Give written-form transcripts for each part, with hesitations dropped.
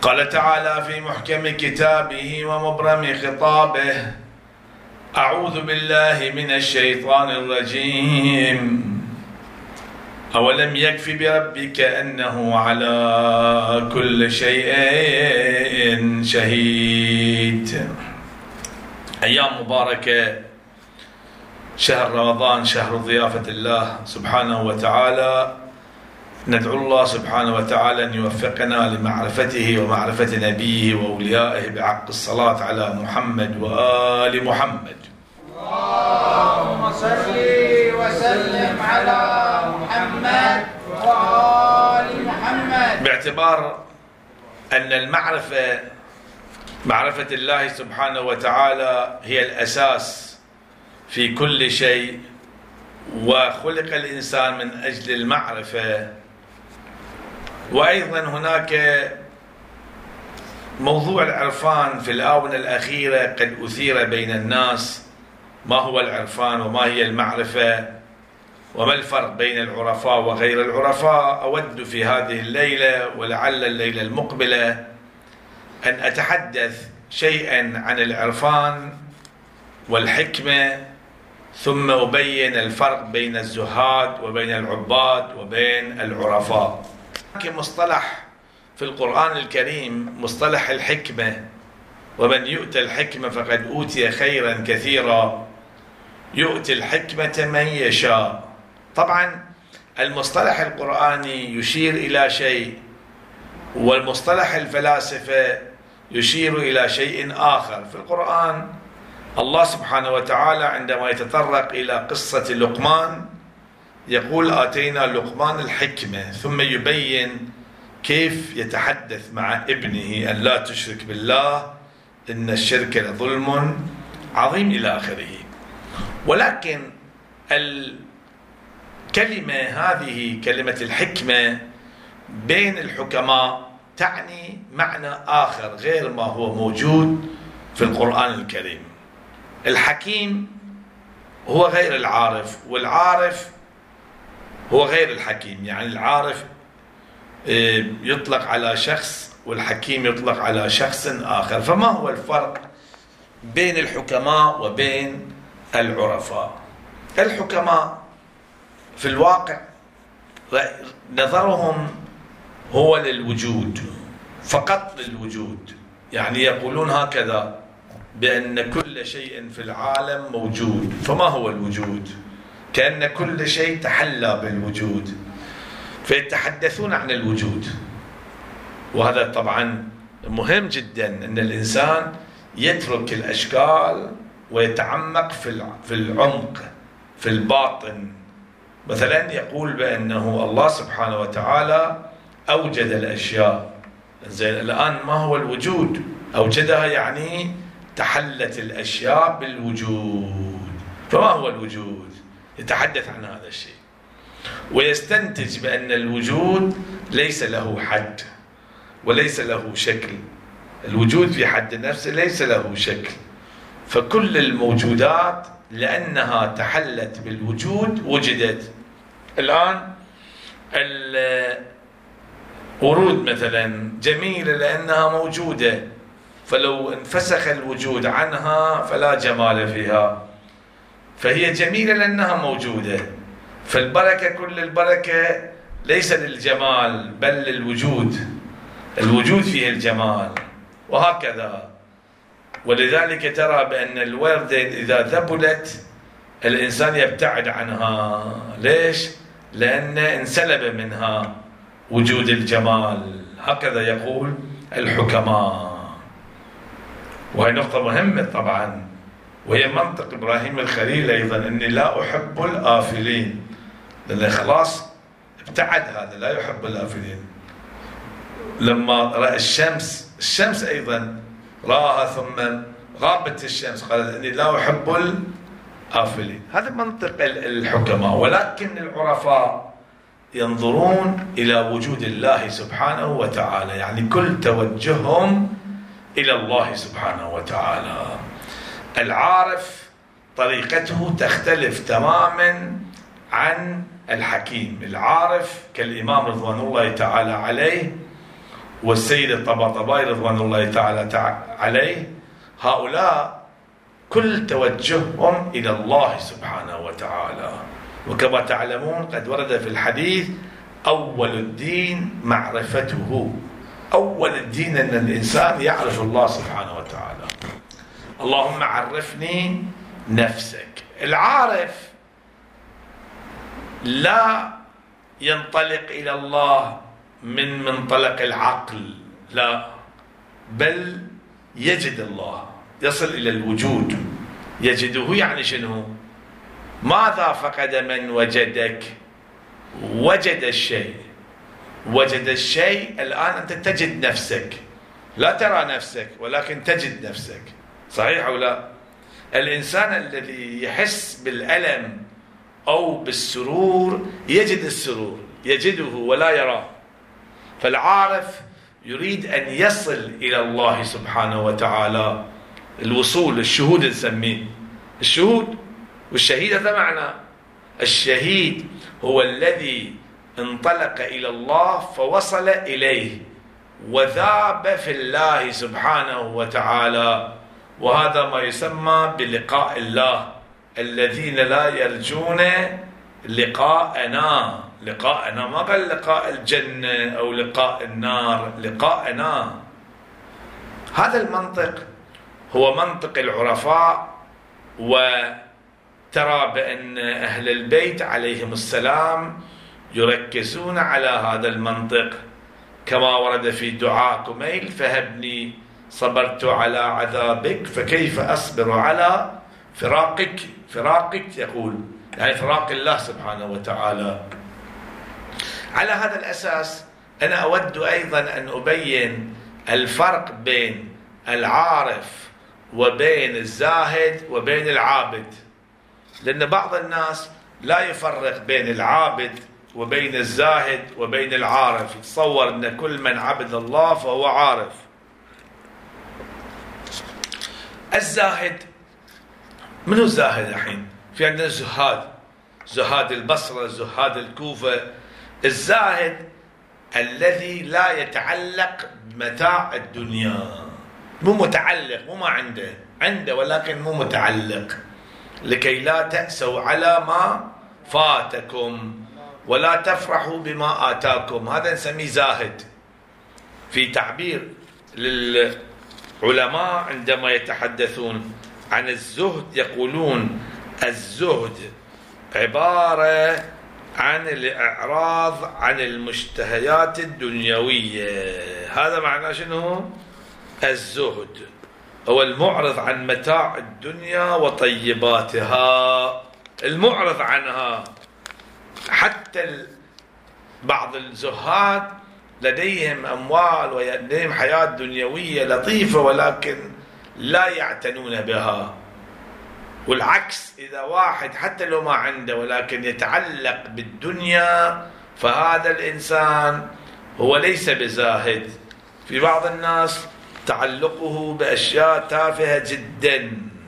قال تعالى في محكم كتابه ومبرم خطابه: أعوذ بالله من الشيطان الرجيم. أولم يكف بربك أنه على كل شيء شهيد. أيام مباركة، شهر رمضان، شهر ضيافة الله سبحانه وتعالى. ندعو الله سبحانه وتعالى أن يوفقنا لمعرفته ومعرفة نبيه وأوليائه بحق الصلاة على محمد وآل محمد. اللهم صل وسلم على محمد وآل محمد. باعتبار أن معرفة الله سبحانه وتعالى هي الأساس في كل شيء، وخلق الإنسان من أجل المعرفة. وأيضا هناك موضوع العرفان في الآونة الأخيرة قد أثير بين الناس: ما هو العرفان وما هي المعرفة وما الفرق بين العرفاء وغير العرفاء. أود في هذه الليلة ولعل الليلة المقبلة أن أتحدث شيئا عن العرفان والحكمة، ثم أبين الفرق بين الزهاد وبين العباد وبين العرفاء. مصطلح في القرآن الكريم مصطلح الحكمة: ومن يؤتى الحكمة فقد أوتي خيرا كثيرا. يؤتي الحكمة من يشاء. طبعا المصطلح القرآني يشير إلى شيء، والمصطلح الفلاسفة يشير إلى شيء آخر. في القرآن الله سبحانه وتعالى عندما يتطرق إلى قصة لقمان يقول: آتينا لقمان الحكمة، ثم يبين كيف يتحدث مع ابنه أن لا تشرك بالله إن الشرك لظلم عظيم إلى آخره. ولكن الكلمة هذه، كلمة الحكمة، بين الحكماء تعني معنى آخر غير ما هو موجود في القرآن الكريم. الحكيم هو غير العارف، والعارف هو غير الحكيم. يعني العارف يطلق على شخص والحكيم يطلق على شخص آخر. فما هو الفرق بين الحكماء وبين العرفاء؟ الحكماء في الواقع نظرهم هو للوجود، فقط للوجود. يعني يقولون هكذا بأن كل شيء في العالم موجود. فما هو الوجود؟ كأن كل شيء تحلى بالوجود، فيتحدثون عن الوجود. وهذا طبعا مهم جدا، أن الإنسان يترك الأشكال ويتعمق في العمق، في الباطن. مثلا يقول بأنه الله سبحانه وتعالى أوجد الأشياء. زين، الآن ما هو الوجود؟ أوجدها يعني تحلت الأشياء بالوجود. فما هو الوجود؟ يتحدث عن هذا الشيء ويستنتج بأن الوجود ليس له حد وليس له شكل. الوجود في حد نفسه ليس له شكل. فكل الموجودات لأنها تحلت بالوجود وجدت. الآن الورود مثلا جميلة لأنها موجودة، فلو انفسخ الوجود عنها فلا جمال فيها. فهي جميلة لأنها موجودة. فالبركة، كل البركة ليس للجمال بل للوجود. الوجود فيه الجمال، وهكذا. ولذلك ترى بأن الوردة إذا ذبلت الإنسان يبتعد عنها. ليش؟ لأن انسلب منها وجود الجمال. هكذا يقول الحكماء. وهي نقطة مهمة طبعا، وهي منطق إبراهيم الخليل أيضا: أني لا أحب الآفلين. لأنه خلاص ابتعد، هذا لا يحب الآفلين. لما رأى الشمس أيضا رآها ثم غابت الشمس، قال: أني لا أحب الآفلين. هذا منطق الحكماء. ولكن العرفاء ينظرون إلى وجود الله سبحانه وتعالى، يعني كل توجههم إلى الله سبحانه وتعالى. العارف طريقته تختلف تماما عن الحكيم. العارف كالإمام رضوان الله تعالى عليه والسيد الطباطبائي رضوان الله تعالى عليه، هؤلاء كل توجههم إلى الله سبحانه وتعالى. وكما تعلمون قد ورد في الحديث: أول الدين معرفته. أول الدين أن الإنسان يعرف الله سبحانه وتعالى. اللهم عرفني نفسك. العارف لا ينطلق إلى الله من منطلق العقل، لا، بل يجد الله، يصل إلى الوجود. يجده يعني شنو؟ ماذا فقد من وجدك؟ وجد الشيء. وجد الشيء. الآن أنت تجد نفسك، لا ترى نفسك ولكن تجد نفسك. صحيح أو لا؟ الإنسان الذي يحس بالألم أو بالسرور يجد السرور، يجده ولا يراه. فالعارف يريد أن يصل إلى الله سبحانه وتعالى. الوصول، الشهود نسميه الشهود، والشهيد هذا معنى. الشهيد هو الذي انطلق إلى الله فوصل إليه وذاب في الله سبحانه وتعالى، وهذا ما يسمى بلقاء الله. الذين لا يرجون لقاءنا. لقاءنا ما قال لقاء الجنة أو لقاء النار، لقاءنا. هذا المنطق هو منطق العرفاء. وترى بأن أهل البيت عليهم السلام يركزون على هذا المنطق، كما ورد في دعاء كميل: فهبني صبرت على عذابك فكيف أصبر على فراقك. فراقك يقول يعني فراق الله سبحانه وتعالى. على هذا الأساس أنا أود أيضا أن أبين الفرق بين العارف وبين الزاهد وبين العابد، لأن بعض الناس لا يفرق بين العابد وبين الزاهد وبين العارف، يتصور أن كل من عبد الله فهو عارف. الزاهد، من هو الزاهد الحين؟ في عندنا زهاد، زهاد البصرة، زهاد الكوفة. الزاهد الذي لا يتعلق بمتاع الدنيا، مو متعلق، مو ما عنده ولكن مو متعلق، لكي لا تأسوا على ما فاتكم ولا تفرحوا بما آتاكم. هذا نسميه زاهد. في تعبير للعلماء عندما يتحدثون عن الزهد يقولون: الزهد عبارة عن الإعراض عن المشتهيات الدنيوية. هذا معناه شنو؟ الزهد هو المعرض عن متاع الدنيا وطيباتها، المعرض عنها. حتى بعض الزهاد لديهم أموال ولديهم حياة دنيوية لطيفة ولكن لا يعتنون بها. والعكس، إذا واحد حتى لو ما عنده ولكن يتعلق بالدنيا فهذا الإنسان هو ليس بزاهد. في بعض الناس تعلقه بأشياء تافهة جدا،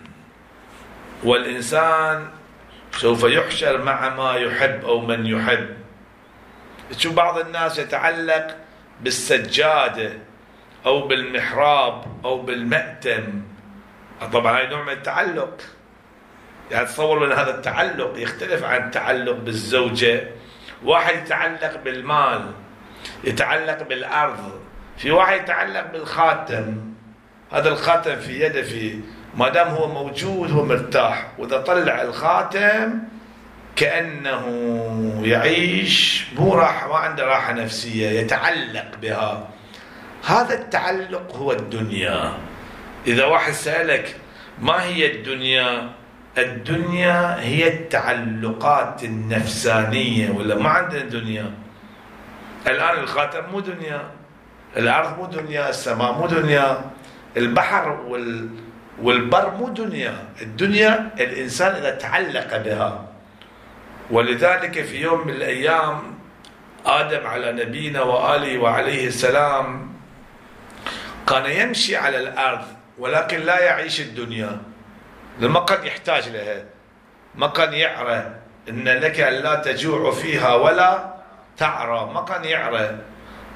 والإنسان سوف يحشر مع ما يحب أو من يحب. تشوف بعض الناس يتعلق بالسجادة أو بالمحراب أو بالمأتم، طبعا هذا نوع من التعلق. يعني تصور أن هذا التعلق يختلف عن التعلق بالزوجة. واحد يتعلق بالمال، يتعلق بالأرض. في واحد يتعلق بالخاتم، هذا الخاتم في يده، في ما دام هو موجود هو مرتاح، وإذا طلع الخاتم كأنه يعيش مو راحة، ما عنده راحة نفسية، يتعلق بها. هذا التعلق هو الدنيا. إذا واحد سألك ما هي الدنيا؟ الدنيا هي التعلقات النفسانية. ولا ما عندنا دنيا الآن؟ الخاتم مو دنيا، الأرض مو دنيا، السماء مو دنيا، البحر والبر مو دنيا. الدنيا الإنسان إذا تعلق بها. ولذلك في يوم من الأيام آدم على نبينا وآله وعليه السلام كان يمشي على الأرض ولكن لا يعيش الدنيا، لما كان يحتاج لها. ما كان يعرى إن لك أن لا تجوع فيها ولا تعرى، ما كان يعرى.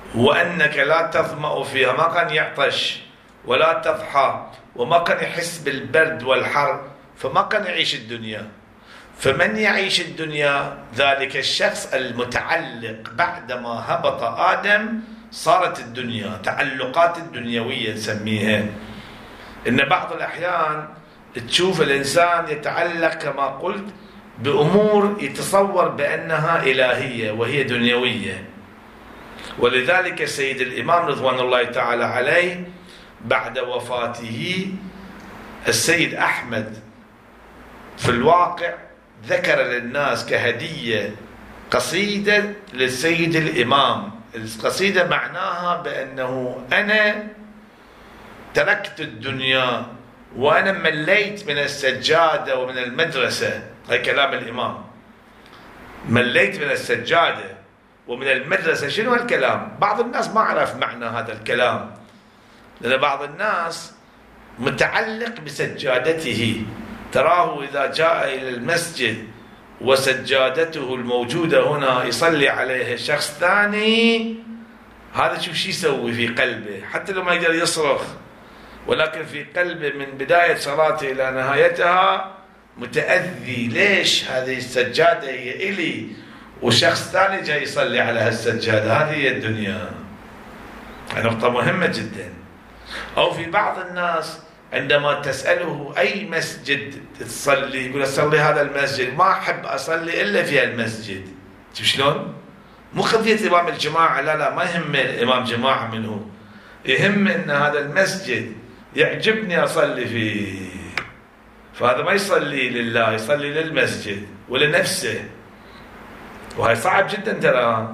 وأنك لا تظمأ فيها، ما كان يعطش ولا تضحى وما كان يحس بالبرد والحر، فما كان يعيش الدنيا. فمن يعيش الدنيا؟ ذلك الشخص المتعلق. بعدما هبط آدم صارت الدنيا تعلقات الدنيوية نسميها. إن بعض الأحيان تشوف الإنسان يتعلق كما قلت بأمور يتصور بأنها إلهية وهي دنيوية. ولذلك سيد الإمام رضوان الله تعالى عليه بعد وفاته السيد أحمد في الواقع ذكر للناس كهدية قصيدة للسيد الإمام. القصيدة معناها بأنه أنا تركت الدنيا وأنا مليت من السجادة ومن المدرسة. هاي كلام الإمام، مليت من السجادة ومن المدرسة. شنو هالكلام؟ بعض الناس ما عرف معنى هذا الكلام، لأن بعض الناس متعلق بسجادته. تراه إذا جاء إلى المسجد وسجادته الموجودة هنا يصلي عليها شخص ثاني، هذا شوف شو يسوي في قلبه، حتى لو ما يقدر يصرخ، ولكن في قلبه من بداية صلاته إلى نهايتها متأذي. ليش؟ هذه السجادة هي إلي وشخص ثاني جاي يصلي على هالسجادة. هذه هي الدنيا. نقطة مهمة جدا. أو في بعض الناس عندما تسأله أي مسجد تصلي، يقول أصلي هذا المسجد، ما أحب أصلي إلا في المسجد. شوف شلون؟ مو قضية إمام الجماعة، لا ما يهم الإمام جماعة منه، يهم أن هذا المسجد يعجبني أصلي فيه. فهذا ما يصلي لله، يصلي للمسجد ولنفسه، وهي صعب جدا ترى.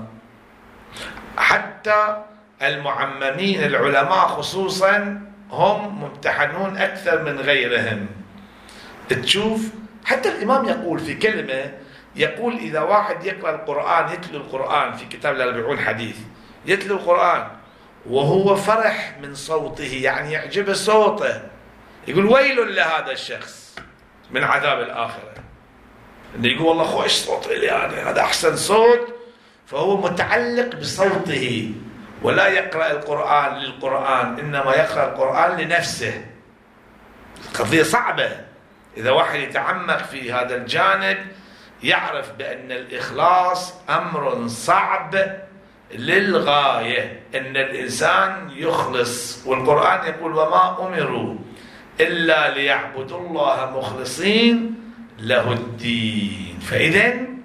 حتى المعممين العلماء خصوصا هم ممتحنون أكثر من غيرهم. تشوف حتى الإمام يقول في كلمة، يقول إذا واحد يقرأ القرآن، يتلو القرآن في كتاب الأربعون حديث، يتلو القرآن وهو فرح من صوته، يعني يعجبه صوته، يقول ويل لهذا الشخص من عذاب الآخرة. إنه يقول والله خوش صوت إلي أنا، هذا أحسن صوت، فهو متعلق بصوته ولا يقرأ القرآن للقرآن، إنما يقرأ القرآن لنفسه. قضية صعبة. إذا واحد يتعمق في هذا الجانب يعرف بأن الإخلاص أمر صعب للغاية، أن الإنسان يخلص. والقرآن يقول وما أمروا إلا ليعبدوا الله مخلصين له الدين. فإذن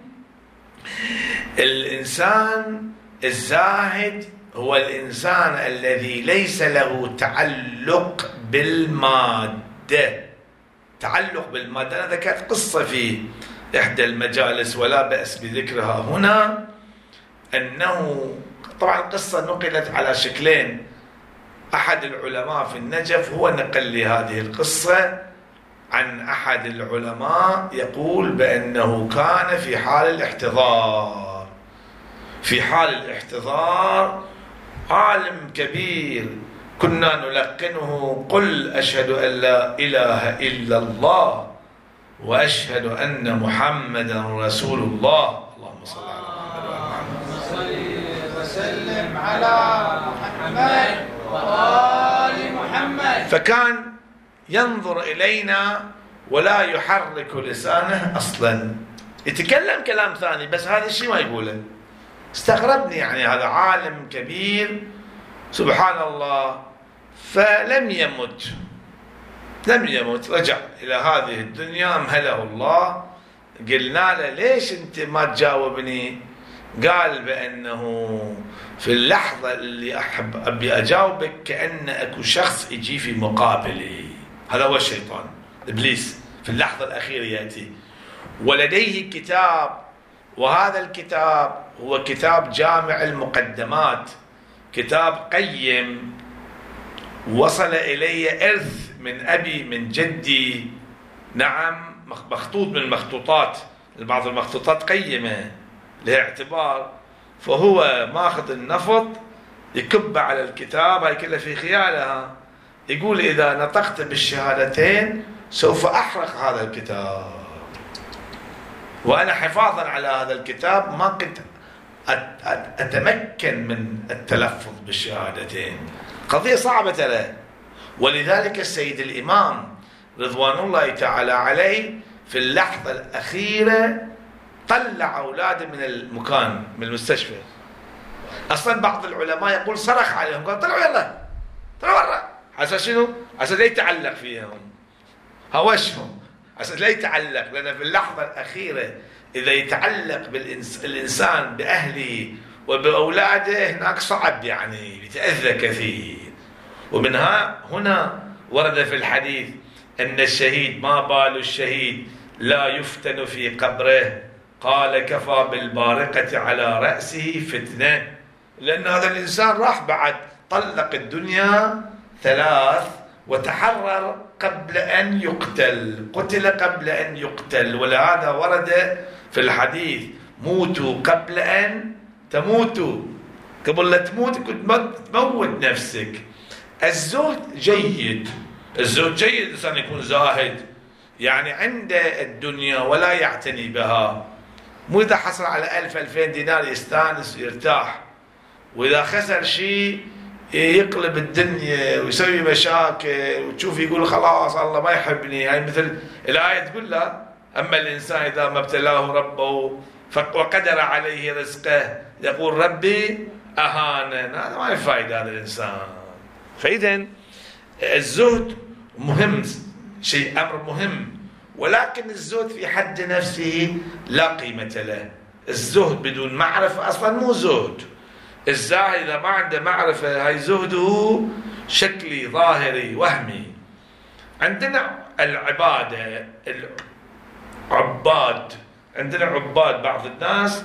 الإنسان الزاهد هو الإنسان الذي ليس له تعلق بالمادة. تعلق بالمادة، أنا ذكرت قصة في إحدى المجالس ولا بأس بذكرها هنا، أنه طبعا القصة نقلت على شكلين. أحد العلماء في النجف هو نقل لي هذه القصة عن أحد العلماء، يقول بأنه كان في حال الاحتضار. في حال الاحتضار عالم كبير كنا نلقنه قل أشهد أن لا إله إلا الله وأشهد أن محمدا رسول الله. اللهم صل على محمد وسلم على محمد وآل محمد. فكان ينظر إلينا ولا يحرك لسانه أصلا، يتكلم كلام ثاني بس هذا الشيء ما يقوله. استغربني، يعني هذا عالم كبير سبحان الله. فلم يمت، لم يمت، رجع إلى هذه الدنيا أمهله الله. قلنا له ليش أنت ما تجاوبني؟ قال بأنه في اللحظة اللي أبي أجاوبك كأن أكو شخص يجي في مقابلي. هذا هو الشيطان إبليس في اللحظة الأخيرة يأتي، ولديه كتاب، وهذا الكتاب هو كتاب جامع المقدمات، كتاب قيم وصل إلي إرث من أبي من جدي. نعم، مخطوط من المخطوطات، بعض المخطوطات قيمة لها اعتبار. فهو ماخذ النفط يكب على الكتاب، هاي كلها في خيالها، يقول إذا نطقت بالشهادتين سوف أحرق هذا الكتاب. وأنا حفاظا على هذا الكتاب ما كنت أتمكن من التلفظ بالشهادتين. قضية صعبة ترى. ولذلك السيد الإمام رضوان الله تعالى عليه في اللحظة الأخيرة طلع أولاده من المكان، من المستشفى. أصلا بعض العلماء يقول صرخ عليهم، قال طلعوا يلا طلعوا برا. عشان شنو؟ عشان لا يتعلق فيهم، هوشهم، عشان لا يتعلق. لأن في اللحظة الأخيرة إذا يتعلق الإنسان بأهله وبأولاده هناك صعب، يعني يتأذى كثير. ومن هنا ورد في الحديث أن الشهيد ما بال الشهيد لا يفتن في قبره، قال كفى بالبارقة على رأسه فتنة. لأن هذا الإنسان راح بعد طلق الدنيا 3 وتحرر قبل أن يقتل، قتل قبل أن يقتل. ولهذا ورد في الحديث موتوا قبل أن تموتوا، قبل لا تموت كنت تموت نفسك. الزهد جيد، الزهد جيد، الإنسان يكون زاهد يعني عنده الدنيا ولا يعتني بها. مو إذا حصل على 1000-2000 دينار يستانس ويرتاح، وإذا خسر شيء يقلب الدنيا ويسوي مشاكل وتشوف يقول خلاص الله ما يحبني. يعني مثل الآية تقول له أما الإنسان إذا ما ابتلاه ربه وقدر عليه رزقه يقول ربي أهانن. هذا ما له فائدة هذا الإنسان. فإذا الزهد مهم، شيء أمر مهم، ولكن الزهد في حد نفسه لا قيمة له. الزهد بدون معرفة أصلا مو زهد. الزاهد إذا ما عنده معرفة هاي زهده شكلي ظاهري وهمي. عندنا العبادة، العباد، عندنا عباد، بعض الناس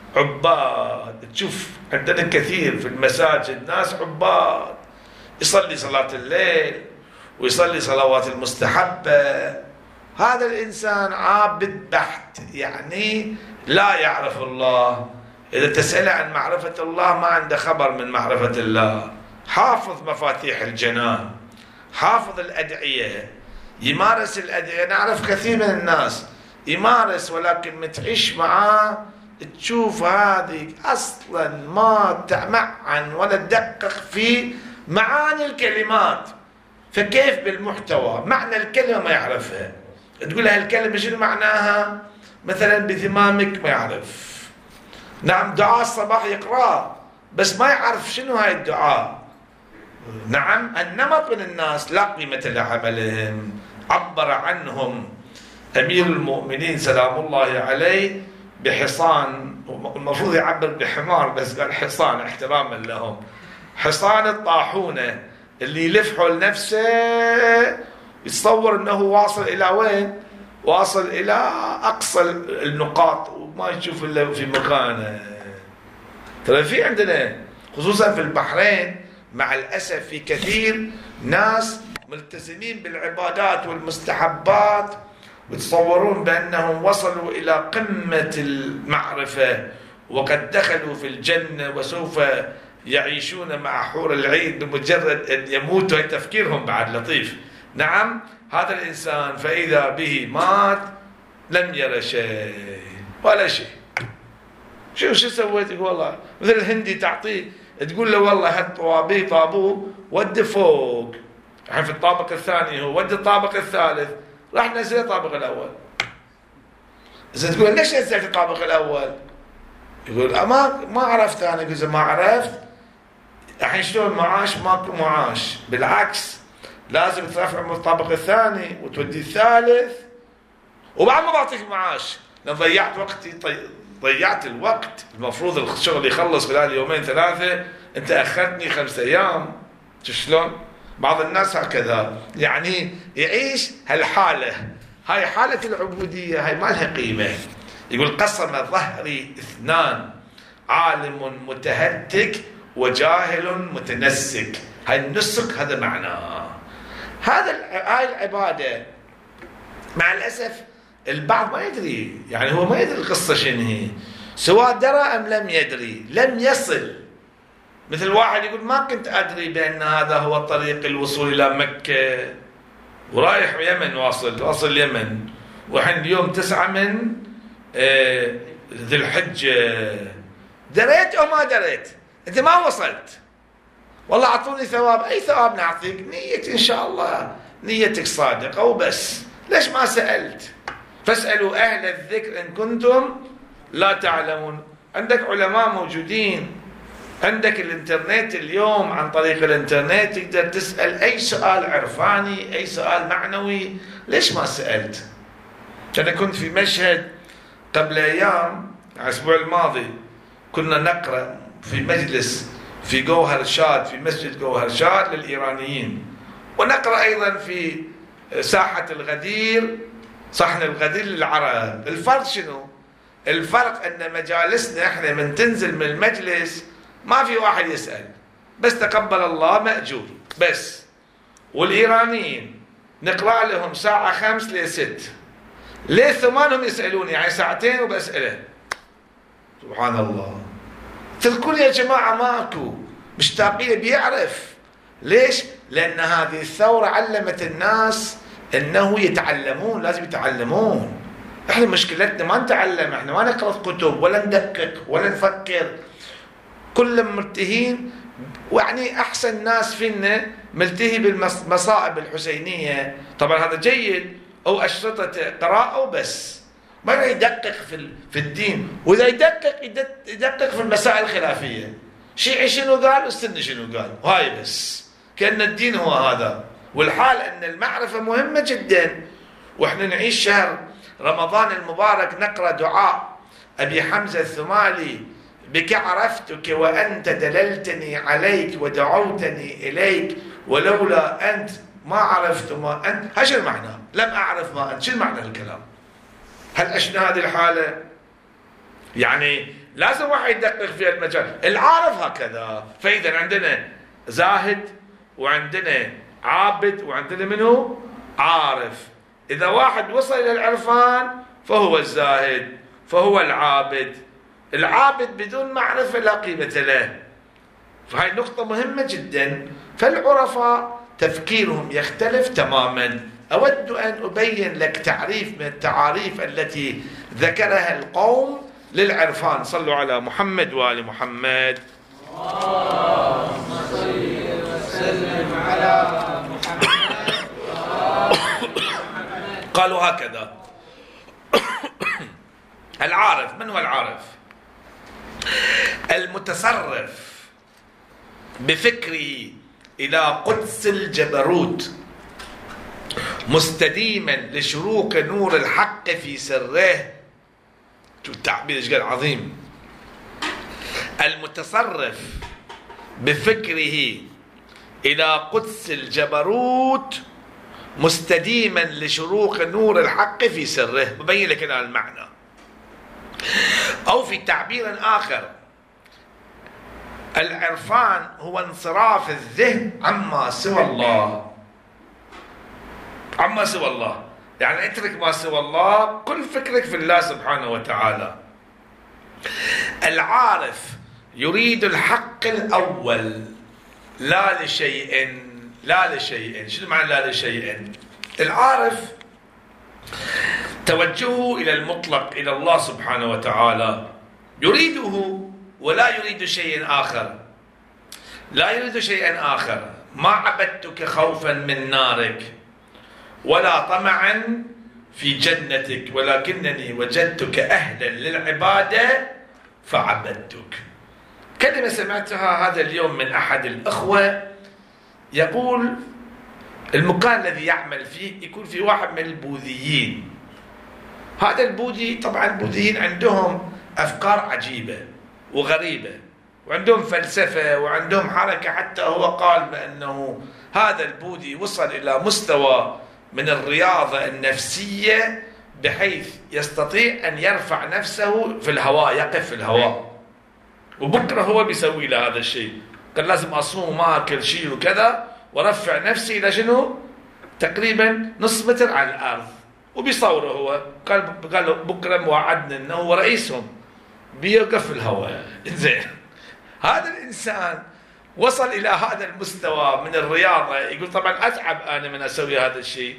عباد. تشوف عندنا كثير في المساجد ناس عباد، يصلي صلاة الليل ويصلي صلوات المستحبة. هذا الإنسان عابد بحت، يعني لا يعرف الله. إذا تسأل عن معرفة الله ما عنده خبر من معرفة الله. حافظ مفاتيح الجنان، حافظ الأدعية، يمارس الأدعية. نعرف كثير من الناس يمارس، ولكن متعيش معاه تشوف هذه أصلا ما تمعن ولا تدقق في معاني الكلمات. فكيف بالمحتوى؟ معنى الكلمة ما يعرفها. تقول له الكلمة شنو معناها؟ مثلا بذمامك ما يعرف. نعم دعاء الصباح يقرأ بس ما يعرف شنو هاي الدعاء. نعم النمط من الناس لا قيمة لعملهم. عبر عنهم أمير المؤمنين سلام الله عليه بحصان، المفروض يعبر بحمار بس قال حصان احتراما لهم. حصان الطاحونة اللي يلف حول نفسه يتصور انه واصل الى وين؟ واصل الى اقصى النقاط وما يشوف الا في مكانه. ترى في عندنا خصوصا في البحرين مع الاسف في كثير ناس ملتزمين بالعبادات والمستحبات ويتصورون بانهم وصلوا الى قمة المعرفة وقد دخلوا في الجنة وسوف يعيشون مع حور العين بمجرد ان يموتوا. تفكيرهم بعد لطيف. نعم هذا الإنسان فإذا به مات لم يرى شيء ولا شيء. شو سويت؟ يقول والله مثل الهندي تعطيه تقول له والله هات طوابي طابوه ودي فوق، الحين في الطابق الثاني هو ودي الطابق الثالث، راح نزل الطابق الأول. إذا تقول ليش نزلت الطابق الأول؟ يقول ما عرفت. أنا قلت ما عرفت الحين شلون معاش؟ ماكو معاش، بالعكس لازم ترفع من الطابق الثاني وتودي الثالث وبعد ما بعطيك معاش لأن ضيعت وقتي. ضيعت الوقت، المفروض الشغل يخلص خلال 2-3 انت اخرتني 5 ايام. شلون؟ بعض الناس هكذا يعني يعيش هالحالة. هاي حالة العبودية، هاي ما لها قيمة. يقول قسم ظهري 2، عالم متهتك وجاهل متنسك. هاي النسك هذا معناه. هاي العبادة مع الأسف البعض ما يدري، يعني هو ما يدري القصة شنو هي، سواء درى أم لم يدري، لم يصل. مثل واحد يقول ما كنت أدري بأن هذا هو طريق الوصول إلى مكة ورايح يمن، واصل اليمن، وحين اليوم 9 من ذي الحجة دريت أو ما دريت، أنت ما وصلت، والله أعطوني ثواب، أي ثواب نعطيك؟ نية إن شاء الله نيتك صادقة وبس. ليش ما سألت؟ فاسألوا أهل الذكر إن كنتم لا تعلمون. عندك علماء موجودين، عندك الانترنت اليوم، عن طريق الانترنت تقدر تسأل أي سؤال عرفاني، أي سؤال معنوي. ليش ما سألت؟ أنا كنت في مشهد قبل أيام، الأسبوع الماضي، كنا نقرأ في مجلس في جوهر شاد، في مسجد جوهر شاد للإيرانيين، ونقرأ أيضا في ساحة الغدير، صحن الغدير للعرب. الفرق شنو؟ الفرق أن مجالسنا إحنا من تنزل من المجلس ما في واحد يسأل، بس تقبل الله مأجور بس. والإيرانيين نقرأ لهم ساعة 5 ل 6، ليه 8 يسألوني، يعني ساعتين وبأسئلة. سبحان الله. تذكروا يا جماعة ماكو مشتاقين بيعرف. ليش؟ لأن هذه الثورة علمت الناس أنه يتعلمون، لازم يتعلمون. احنا مشكلتنا ما نتعلم، احنا ما نقرأ كتب ولا ندقق ولا نفكر، كلهم مرتهين. يعني أحسن ناس فينا ملتهي بالمصائب الحسينية، طبعا هذا جيد، أو أشرطة قراءة وبس، ما يدقق في الدين. وإذا يدقق في المسائل الخلافية، شيعي شنو قال والسني شنو قال، وهاي بس، كأن الدين هو هذا. والحال أن المعرفة مهمة جدا. وإحنا نعيش شهر رمضان المبارك نقرأ دعاء أبي حمزة الثمالي: بك عرفتك وأنت دللتني عليك ودعوتني إليك، ولولا أنت ما عرفت ما أنت. هاش المعنى، لم أعرف ما أنت. شو المعنى الكلام؟ هل أشنا هذه الحالة؟ يعني لازم واحد يدقق في المجال. العارف هكذا. فإذا عندنا زاهد وعندنا عابد وعندنا منه عارف. إذا واحد وصل إلى العرفان فهو الزاهد، فهو العابد. العابد بدون معرفة لا قيمة له. فهي نقطة مهمة جدا. فالعرفاء تفكيرهم يختلف تماما. أود أن أبين لك تعريف من التعاريف التي ذكرها القوم للعرفان. صلوا على محمد وآل محمد. اللهم صل وسلم على محمد. قالوا هكذا: العارف. من هو العارف؟ المتصرف بفكره إلى قدس الجبروت، مستديما لشروق نور الحق في سره. شو التعبير ايش قال عظيم. المتصرف بفكره إلى قدس الجبروت مستديما لشروق نور الحق في سره. ببين لك هنا المعنى. أو في تعبير آخر: العرفان هو انصراف الذهن عما سوى الله. عما سوى الله يعني اترك ما سوى الله، كل فكرك في الله سبحانه وتعالى. العارف يريد الحق الأول لا لشيء. لا لشيء. شنو معنى لا لشيء؟ العارف توجهه إلى المطلق، إلى الله سبحانه وتعالى، يريده ولا يريد شيء آخر. لا يريد شيئا آخر. ما عبدتك خوفا من نارك ولا طمعا في جنتك، ولكنني وجدتك أهلا للعبادة فعبدتك. كلمة سمعتها هذا اليوم من أحد الأخوة، يقول المكان الذي يعمل فيه يكون في واحد من البوذيين. هذا البوذي، طبعا البوذيين عندهم أفكار عجيبة وغريبة، وعندهم فلسفة وعندهم حركة. حتى هو قال بأنه هذا البوذي وصل إلى مستوى من الرياضة النفسية بحيث يستطيع أن يرفع نفسه في الهواء، يقف في الهواء. وبكرة هو بيسوي له هذا الشيء. قال لازم أصوم ما أكل شيء وكذا، ورفع نفسي إلى شنو؟ تقريبا نص متر على الأرض، وبيصوره هو. قال بكرة موعدنا أنه هو رئيسهم، بيوقف في الهواء. زين، هذا الإنسان وصل إلى هذا المستوى من الرياضة. يقول طبعا أتعب أنا من أسوي هذا الشيء.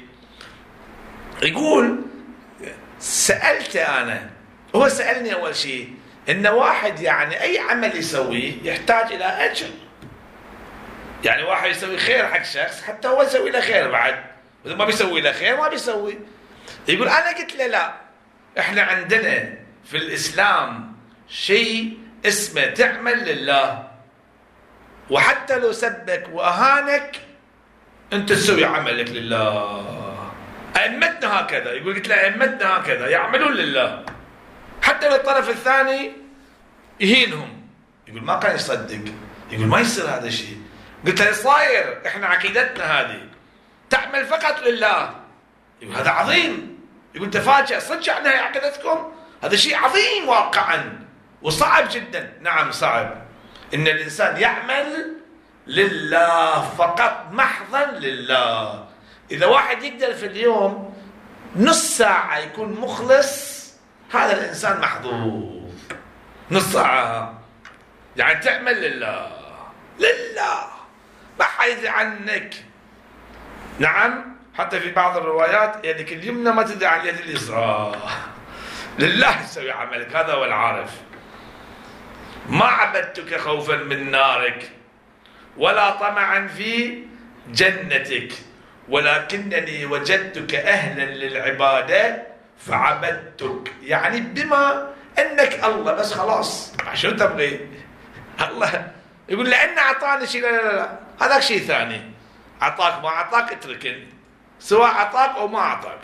يقول سألت أنا، هو سألني أول شيء، إن واحد يعني أي عمل يسويه يحتاج إلى أجر. يعني واحد يسوي خير حق شخص حتى هو يسوي له خير بعد، إذا ما بيسوي له خير ما بيسوي. يقول أنا قلت له لا، إحنا عندنا في الإسلام شيء اسمه تعمل لله، وحتى لو سبك وأهانك أنت تسوي عملك لله. أئمتنا هكذا، يقول قلت له أئمتنا هكذا يعملون لله، حتى لو الطرف الثاني يهينهم. يقول ما كان يصدق، يقول ما يصير هذا الشيء. قلت له صاير، إحنا عقيدتنا هذه تعمل فقط لله. يقول هذا عظيم. يقول تفاجأ صدق عنها عقيدتكم؟ هذا شيء عظيم واقعا وصعب جدا. نعم صعب إن الإنسان يعمل لله فقط، محضا لله. إذا واحد يقدر في اليوم نص ساعة يكون مخلص، هذا الإنسان محظوظ. نص ساعة يعني تعمل لله، لله ما حد عنك. نعم حتى في بعض الروايات يدك اليمنى ما تدعي عن اليد اليسرى، لله تسوي عملك. هذا هو العارف. ما عبدتك خوفا من نارك ولا طمعا في جنتك، ولكنني وجدتك أهلا للعبادة فعبدتك. يعني بما أنك الله بس خلاص، شو تبغي؟ الله يقول لأن أعطاني شيء، لا لا لا هذاك شيء ثاني. أعطاك ما أعطاك اتركني، سواء أعطاك أو ما أعطاك.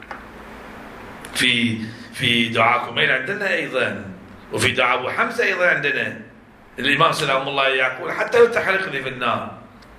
في دعاء كميل عندنا أيضا، وفي دعاء أبو حمزة أيضا عندنا، الإمام سلام الله يقول حتى لو تحرقني في النار،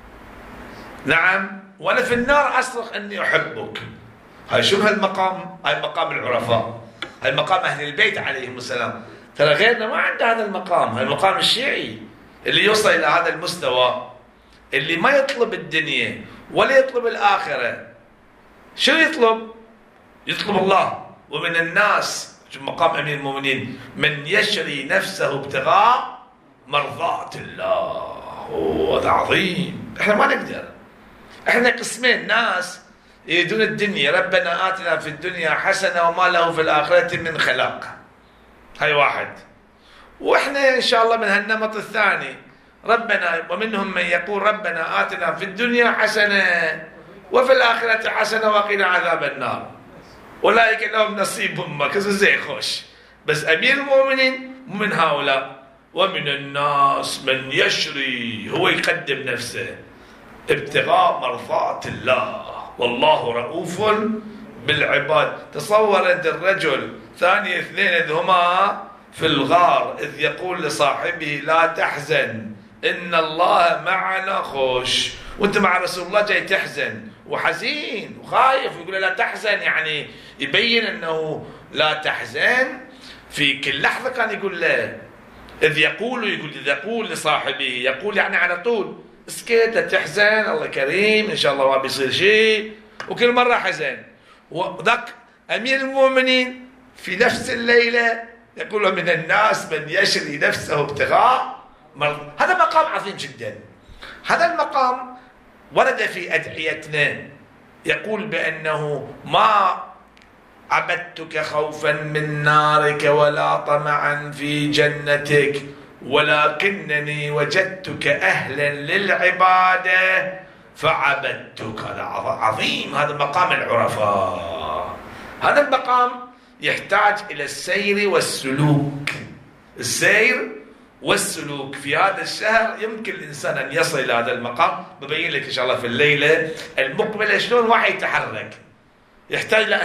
نعم وأنا في النار أصرخ أني أحبك. هاي شوف هالمقام، هاي مقام العرفاء، هاي مقام أهل البيت عليهم السلام. ترى غيرنا ما عنده هذا المقام، هاي المقام الشيعي اللي يوصل إلى هذا المستوى، اللي ما يطلب الدنيا ولا يطلب الآخرة. شو يطلب؟ يطلب الله. ومن الناس مقام أمير المؤمنين من يشري نفسه ابتغاء مرضات الله. هذا عظيم. احنا ما نقدر، احنا قسمين، ناس يريدون الدنيا، ربنا آتنا في الدنيا حسنة وما له في الآخرة من خلاق، هاي واحد. واحنا إن شاء الله من هالنمط الثاني، ربنا ومنهم من يقول ربنا آتنا في الدنيا حسنة وفي الآخرة حسنة وقنا عذاب النار، أولئك لهم نصيب مما كسبوا زي خوش. بس أمير المؤمنين من هؤلاء. ومن الناس من يشري، هو يقدم نفسه ابتغاء مرضات الله والله رؤوف بالعباد. تصور أنت الرجل ثاني اثنين إذ هما في الغار إذ يقول لصاحبه لا تحزن إن الله معنا، خوش وانت مع رسول الله جاي تحزن وحزين وخايف، ويقول لا تحزن، يعني يبين أنه لا تحزن. في كل لحظة كان يقول له إذ يقول لصاحبه، يقول يعني على طول اسكت لا تحزن، الله كريم إن شاء الله ما بيصير شيء، وكل مرة حزن. وذاك أمير المؤمنين في نفس الليلة يقول من الناس من يشري نفسه ابتغاء مرض. هذا مقام عظيم جدا. هذا المقام ورد في أدعيتنا، يقول بأنه ما عبدتك خوفا من نارك ولا طمعا في جنتك ولكنني وجدتك أهلا للعبادة فعبدتك. هذا عظيم، هذا مقام العرفاء. هذا المقام يحتاج إلى السير والسلوك. السير والسلوك في هذا الشهر يمكن الإنسان أن يصل إلى هذا المقام. ببين لك إن شاء الله في الليلة المقبلة شلون واحد يتحرك. يحتاج إلى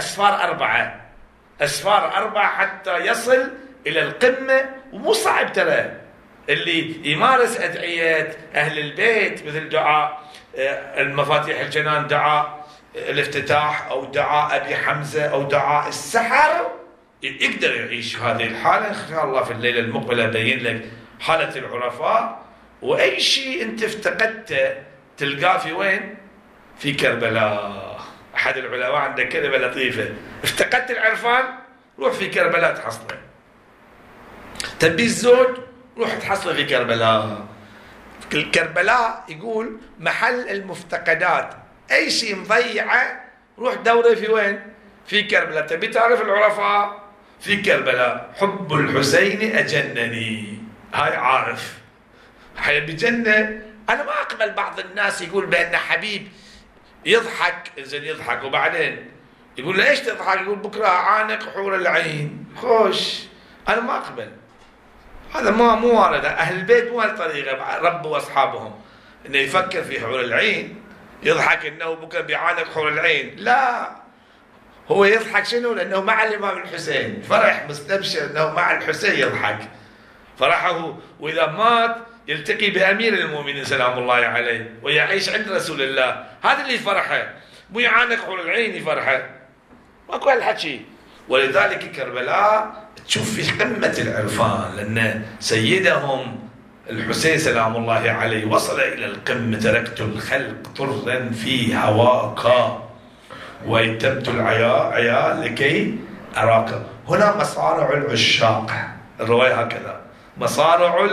أسفار أربعة حتى يصل إلى القمة. ومو صعب ترى، اللي يمارس أدعية أهل البيت مثل دعاء المفاتيح الجنان، دعاء الافتتاح، أو دعاء أبي حمزة، أو دعاء السحر، يقدر يعيش هذه الحالة. إن شاء الله في الليلة المقبلة أبين لك حالة العرفاء. وأي شيء أنت افتقدته تلقاه في وين؟ في كربلاء. أحد العلماء عنده كلمة لطيفة، افتقدت العرفان روح في كربلاء تحصله، تبي الزوج روح تحصله في كربلاء. كربلاء يقول محل المفتقدات، أي شيء مضيعه روح دوره في وين؟ في كربلاء. تبي تعرف العرفاء في كربلاء حب الحسين أجنني. هاي عارف حي بجنة. أنا ما أقبل بعض الناس يقول بأن حبيب يضحك، زين يضحك وبعدين يقول ليش تضحك؟ يقول بكرة أعانق حور العين. خوش، أنا ما أقبل، هذا مو وارد. أهل البيت مو هالطريقة ربوا أصحابهم إنه يفكر في حور العين، يضحك إنه بكرة بيعانق حور العين. لا، هو يضحك شنو؟ لأنه مع الإمام الحسين، فرح مستبشر أنه مع الحسين يضحك فرحه، وإذا مات يلتقي بأمير المؤمنين سلام الله عليه ويعيش عند رسول الله. هذا اللي فرحه، مو يعانق حور العين يفرحه، ماكو هالحكي. ولذلك كربلاء تشوف في قمة العرفان، لأن سيدهم الحسين سلام الله عليه وصل إلى القمة: تركت الخلق طرا في هواك وأيتمت العيال لكي أراك. هنا مصارع العشاق، الرواية هكذا، مصارع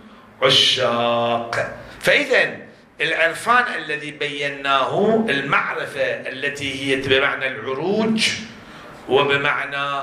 العشاق. فإذا العرفان الذي بيناه، المعرفة التي هي بمعنى العروج وبمعنى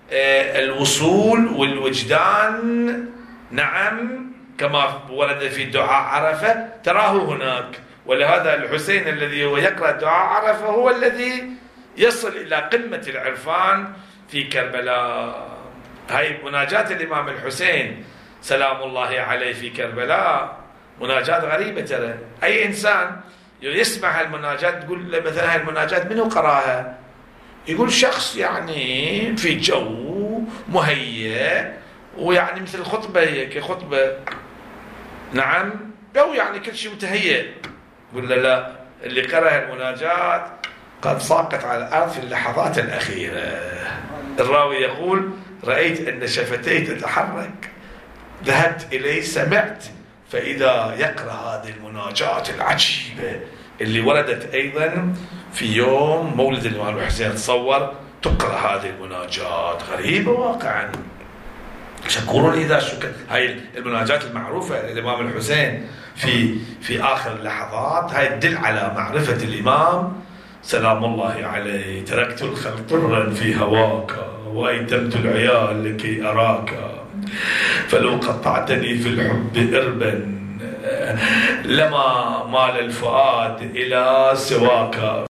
الوصول والوجدان، نعم، كما ورد في دعاء عرفة تراه هناك. ولهذا الحسين الذي هو يقرأ دعاء عرفة هو الذي يصل إلى قمة العرفان في كربلاء. هاي مناجاة الإمام الحسين سلام الله عليه في كربلاء مناجاة غريبة. ترى أي إنسان يسمع هالمناجاة تقول له مثلا هالمناجاة منو قراها؟ يقول شخص يعني في جو مهيئ، ويعني مثل خطبة هيك، خطبة، نعم، جو يعني كل شيء متهيئ. يقول له لا، اللي قرأ المناجاة قد ساقط على الأرض في اللحظات الأخيرة. الراوي يقول: رأيت أن شفتي تتحرك، ذهبت إليه، سمعت، فإذا يقرأ هذه المناجاة العجيبة اللي وردت أيضا في يوم مولد الإمام الحسين. تصور تقرأ هذه المناجاة، غريبة واقعا. شكور إذا شكر. هاي المناجاة المعروفة للإمام الحسين في آخر اللحظات، هاي تدل على معرفة الإمام سلام الله عليه. تركت الخلق طرا في هواك وأيتمت العيال لكي أراك، فلو قطعتني في الحب إربا لما مال الفؤاد إلى سواك.